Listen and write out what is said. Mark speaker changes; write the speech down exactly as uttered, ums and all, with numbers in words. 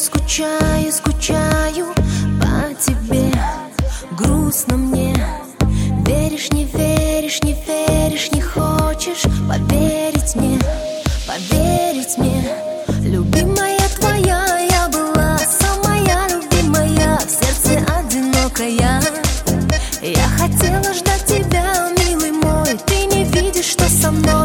Speaker 1: скучаю, скучаю по тебе. Грустно мне. Веришь, не веришь, не веришь, не хочешь поверить мне, поверить мне. Любимая твоя, я была самая любимая, в сердце одинокая. Я хотела ждать тебя, милый мой, ты не видишь, что со мной.